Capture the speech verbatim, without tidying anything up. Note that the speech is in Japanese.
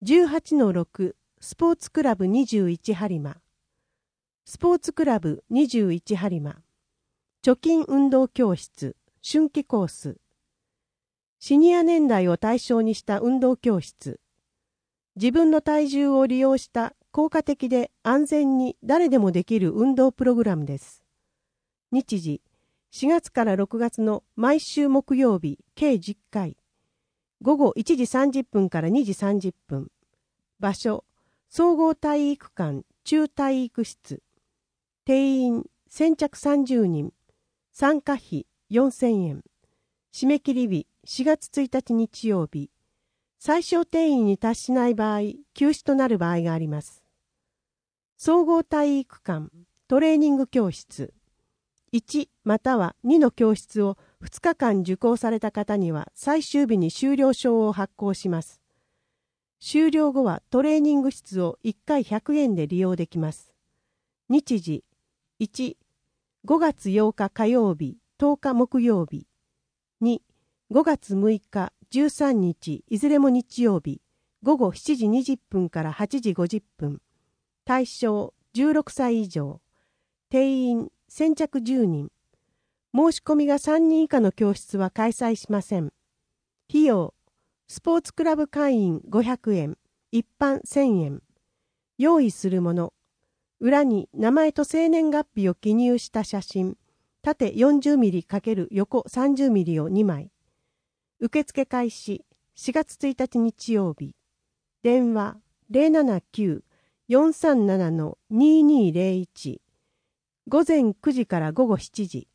じゅうはちのろく スポーツクラブにじゅういち播磨スポーツクラブにじゅういち播磨貯金運動教室春季コースシニア年代を対象にした運動教室自分の体重を利用した効果的で安全に誰でもできる運動プログラムです。日時しがつからろくがつの毎週木曜日計じゅっかいごごいちじさんじゅっぷんからにじさんじゅっぷん場所総合体育館中体育室定員先着さんじゅうにん参加費よんせんえん締め切り日しがつついたち日曜日最小定員に達しない場合休止となる場合があります。総合体育館トレーニング教室いちまたはにの教室をふつかかん受講された方には最終日に修了証を発行します。修了後はトレーニング室をいっかいひゃくえんで利用できます。日時いちごがつようか火曜日とおか木曜日にごがつむいかじゅうさんにちいずれも日曜日ごごしちじにじゅっぷんからはちじごじゅっぷん対象じゅうろくさい以上定員先着じゅうにん申し込みがさんにん以下の教室は開催しません。費用スポーツクラブ会員ごひゃくえん一般せんえん用意するもの裏に名前と生年月日を記入した写真縦 よんじゅうミリ× 横 さんじゅうミリをにまい受付開始しがつついたち日曜日電話 ゼロななきゅう よんさんなな にーにーゼロいち 午前くじから午後しちじ